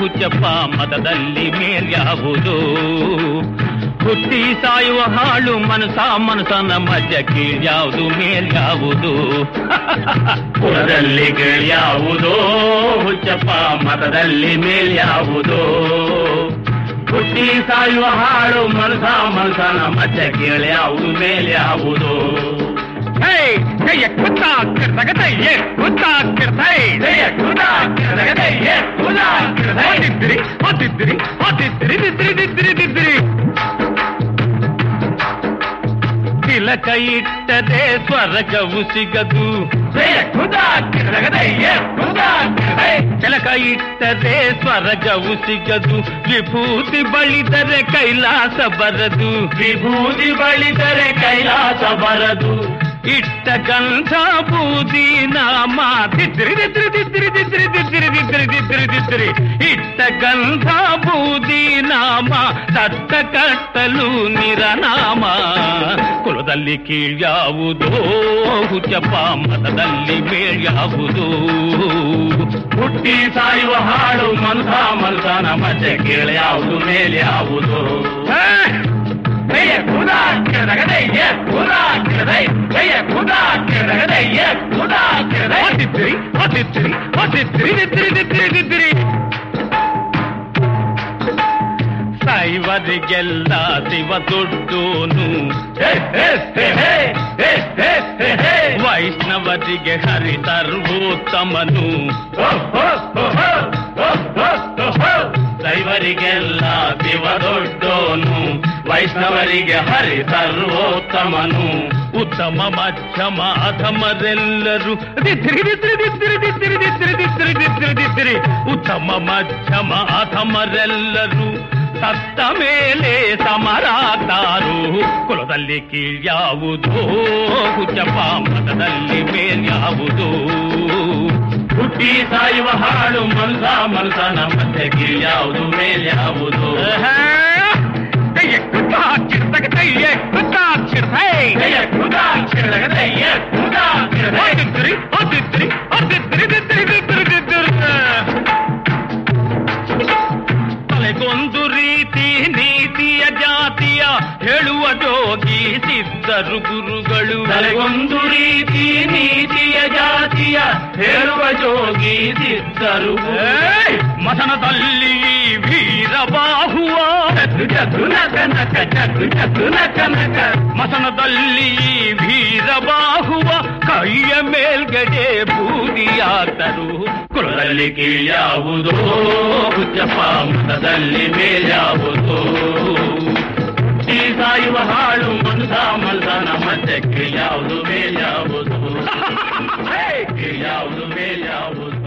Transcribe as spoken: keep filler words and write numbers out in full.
ಹುಚ್ಚಪ್ಪ ಮತದಲ್ಲಿ ಮೇಲ್ಯಾವುದು? ಹುಟ್ಟಿ ಸಾಯುವ ಹಾಳು ಮನಸ ಮನಸನ ಮಧ್ಯ ಕೀಳ್ಯಾವುದು ಮೇಲ್ಯಾವುದು? ಕುಲದಲ್ಲಿ ಕೀಳ್ಯಾವುದೋ ಹುಚ್ಚಪ್ಪ ಮತದಲ್ಲಿ ಮೇಲ್ಯಾವುದೋ? ಹುಟ್ಟಿ ಸಾಯುವ ಹಾಳು ಮನಸ ಮನಸನ ಮಧ್ಯ ಕೀಳ್ಯಾವುದು ಮೇಲ್ಯಾವುದು? ಜಯ ಕುತ್ತ ಕಿರ್ತಗದಯ್ಯೆ ಕುತ್ತ ಕಿರ್ತೈ ಜಯ ಕುತ ಕಿರ್ತಗದಯ್ಯೆ ಕುತ ಕಿರ್ತೈ ದಿದ್ದಿರಿ ದಿದ್ದಿರಿ ದಿದ್ದಿರಿ ದಿದ್ದಿರಿ ದಿದ್ದಿರಿ ದಿದ್ದಿರಿ ತಿಲಕ ಇಟ್ಟದೆ ಸ್ವರ್ಗವು ಸಿಗದು. ಜಯ ಕುತ ಕಿರ್ತಗದಯ್ಯೆ ಕುತ ಕಿರ್ತೈ ತಿಲಕ ಇಟ್ಟದೆ ಸ್ವರ್ಗವು ಸಿಗದು. ವಿಭೂತಿ ಬಳಿದರೆ ಕೈಲಾಸ ಬರದು. ವಿಭೂತಿ ಬಳಿದರೆ ಕೈಲಾಸ ಬರದು. ಇಟ್ಟ ಗಂಧ ಬೂದಿ ನಾಮ ದಿದ್ದಿರಿ ದಿದ್ದಿರಿ ದಿದ್ದಿರಿ ದಿದ್ದಿರಿ ದಿದ್ದಿರಿ ದಿದ್ದಿರಿ ದಿದ್ದಿರಿ ದಿದ್ದಿರಿ ಇಟ್ಟ ಗಂಧ ಬೂದಿ ನಾಮ ಸತ್ತ ಕಟ್ಟಲು ನಿರನಾಮ. ಕುಲದಲ್ಲಿ ಕೀಳ್ಯಾವುದೋ ಹುಚ್ಚಪ್ಪ ಮತದಲ್ಲಿ ಮೇಳ್ಯಾವುದು? ಹುಟ್ಟಿ ಸಾಯುವ ಹಾಳು ಮನಸ ಮನಸನ ಮಧ್ಯೆ ಕೀಳ್ಯಾವುದು ಮೇಲ್ಯಾವುದು? ಜಯ ಕುದ ಕಿರದಗದಯ್ಯ ಕುದ ಕಿರದೈ ಜಯ ಕುದ ಕಿರದಗದಯ್ಯ ಕುದ ಕಿರದೈ ದಿದ್ದಿರಿ ದಿದ್ದಿರಿ ದಿದ್ದಿರಿ ದಿದ್ದಿರಿ ದಿದ್ದಿರಿ ದಿದ್ದಿರಿ ಸಾಯುವರಿಗೆಲ್ಲ ಶಿವ ದೊಡ್ಡೋನು. ವೈಷ್ಣವರಿಗೆ ಹರಿ ಸರ್ವೋತ್ತಮನು. ದೈವರಿಗೆಲ್ಲ ಶಿವ ದೊಡ್ಡೋನು. ವೈಷ್ಣವರಿಗೆ ಹರಿ ಸರ್ವೋತ್ತಮನು. ಉತ್ತಮ ಮಧ್ಯಮ ಅಧಮರೆಲ್ಲರೂ ದಿದ್ದಿರಿ ದಿದ್ದಿರಿ ದಿದ್ದಿರಿ ದಿದ್ದಿರಿ ದಿದ್ದಿರಿ ದಿದ್ದಿರಿ ದಿದ್ದಿರಿ ದಿದ್ದಿರಿ ಉತ್ತಮ ಮಧ್ಯಮ ಅಧಮರೆಲ್ಲರೂ ಸತ್ತ ಮೇಲೆ ಸಮರಾಗ್ತಾರು. ಕುಲದಲ್ಲಿ ಕೀಳ್ಯಾವುದೋ ಹುಚ್ಚಪ್ಪ ಮತದಲ್ಲಿ ಮೇಲ್ಯಾವುದು? ಹುಟ್ಟಿ ಸಾಯುವ ಹಾಳು ಮನಸ ಮನಸನ ಮಧ್ಯೆ ಕೀಳ್ಯಾವುದು ಮೇಲ್ಯಾವುದು? ಜಯ ಕುತ ಕಿರ್ತಗದಯ್ಯ ಕುತ ಕಿರ್ತೈ ಜಯ ಕುತ ಕಿರ್ತಗದಯ್ಯ ಕುತ ಕಿರ್ತೈ ದಿದ್ದಿರಿ ದಿದ್ದಿರಿ ದಿದ್ದಿರಿ ದಿದ್ದಿರಿ ದಿದ್ದಿರಿ ದಿದ್ದಿರಿ ತಲೆಗೊಂದು ರೀತಿ ನೀತಿಯ ಜಾತಿಯ ಹೇಳುವ ಜೋಗಿ ಸಿದ್ಧರು ಗುರುಗಳು. ತಲೆಗೊಂದು ರೀತಿ ನೀತಿಯ ಜಾತಿಯ ಹೇಳುವ ಜೋಗಿ ಸಿದ್ಧರು. ಮಸನದಲ್ಲಿ ವೀರಬಾಹುವ ಜಗು ನಕ ನಕ ಜಗು ಜಗು ನಕ ನಕ ಮಸನದಲ್ಲಿ ವೀರಬಾಹುವ ಕೈಯ ಮೇಲ್ಗಡೆ ಬೂದಿಯಾತರು. ಕುಲದಲ್ಲಿ ಕೀಳ್ಯಾವುದೋ ಹುಚ್ಚಪ್ಪ ಮತದಲ್ಲಿ ಮೇಲ್ಯಾವುದೋ? ಹುಟ್ಟಿ ಸಾಯುವ ಹಾಳು ಮನಸ ಮನಸನ ಮಧ್ಯೆ ಕೀಳ್ಯಾವುದು ಮೇಲ್ಯಾವುದು? ಕೀಳ್ಯಾವುದು ಮೇಲ್ಯಾವುದು?